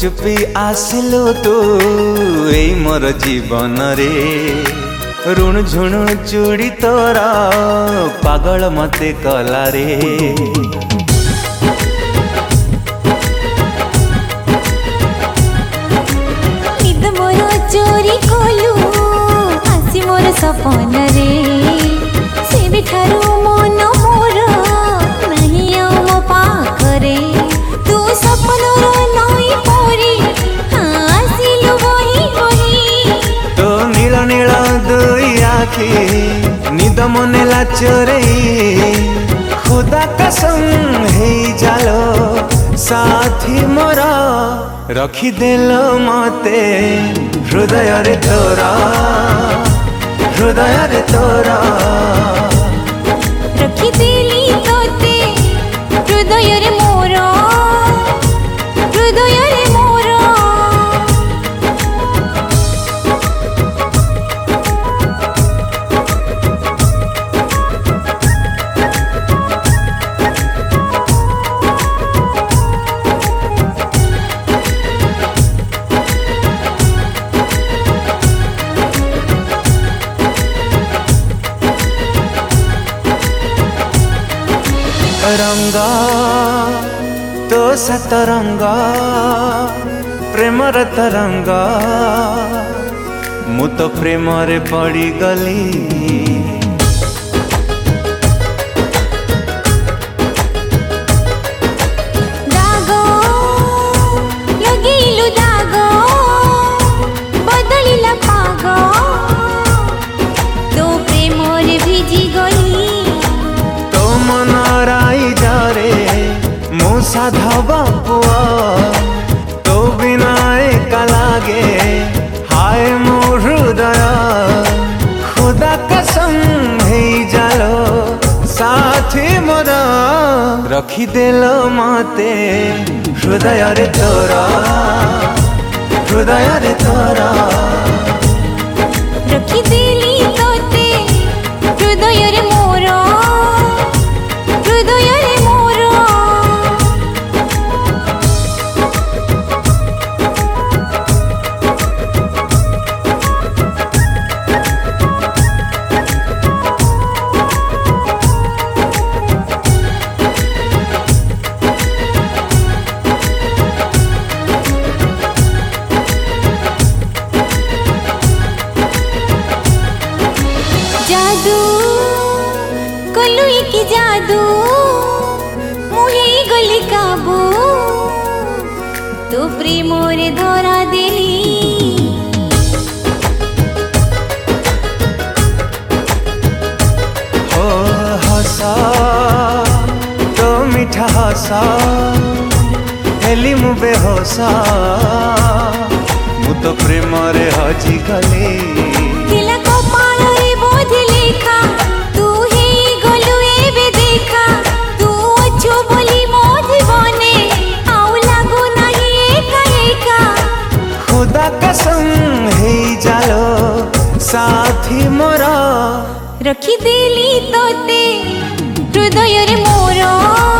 चुपी आसिलु तू ए मोर जीवन रे ऋण झुणु चूड़ी तोरा पागल मते कला रे। निद मोर चोरी कोलू आसी मोर सपन रे से ठारू मन मोर नहीं मो पाखरे तू सपन नई परी आसिलु बही बही तो नील नील दुई आखी निद मने लाचरे खुदा कसम हे जालो साथी मोरा रखी देलो मते हृदय रे तोरा हृदय रे तोरा रखी देली तोते हृदय रे मोर हृदय रे मोर। रंगा तो सतरंगा प्रेमर तरंगा मु तो प्रेम रे पड़ी गली। दागो लगेलु दागो बदलिला पागो तो प्रेम रे भिजी गई तो मन राई जारे मु साधव पुआ तो बिना एका लागे हाय मो हृदय खुदा कसम हे जालो साथी मोरा रखी देलो मते हृदय रे तोरा हृदय रे तोरा रखी देली तोते हृदय रे मोर हृदय रे मोर। जादू कलुई की जादू मुहे गली काबू तो प्रेम रे धरा देली हो हसा तो मीठा हसा हेली मु बेहोसा मु तो प्रेम रे हजी गली। दिला कपाल रे बोध लेखा तू हे गलु एबे देखा तू अच्छो बोली मोध बने आउ लागू नहीं एका एका खुदा कसम हे जालो साथी मोरा रखी देली तोते हृदय रे मोर